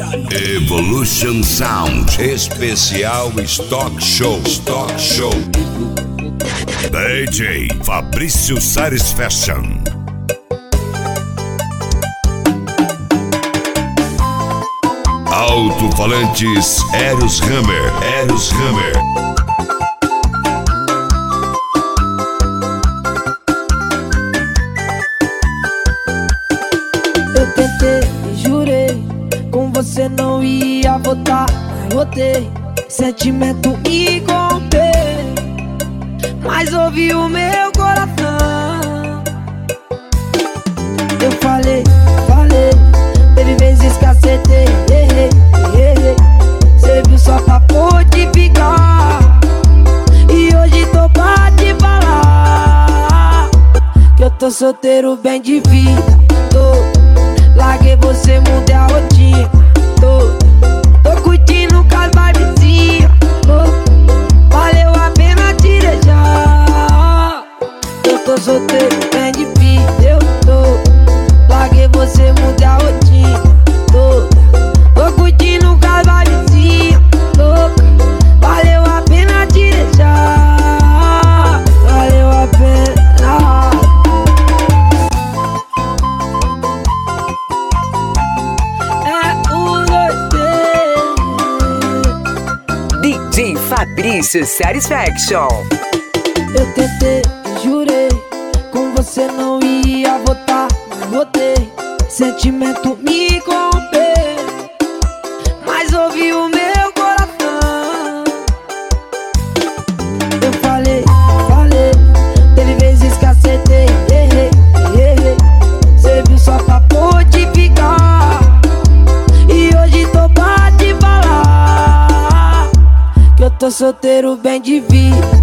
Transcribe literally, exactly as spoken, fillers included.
Evolution Sound Especial Stock Show. Stock Show. D J Fabrício Satisfaction. Alto-falantes Eros Hammer. Eros Hammer. Eu tentei e jurei, com você não ia votar, mas votei. Sentimento e comprei, mas ouvi o meu coração. Eu falei, falei, teve vezes que acertei, errei, errei. Cê viu só pra fortificar, e hoje tô pra te falar que eu tô solteiro bem de vida. Tô, larguei você, mudei a rotina. Tô, tô curtindo com as vibezinhas. Valeu a pena te deixar. Eu tô solteiro bem de vida. Eu tô, larguei você, mudei a rotina. Tô, tô curtindo com as vibezinhas. Valeu a pena te deixar. Valeu a pena. D J Fabrício Satisfaction. Eu tentei, jurei, com você não ia votar, mas votei. Sentimento me comprei, mas ouvi o meu coração. Eu falei, falei, teve vezes que acertei, errei, errei. Cê viu só pra fortificar, e hoje tô pra te falar que eu tô solteiro bem de vida.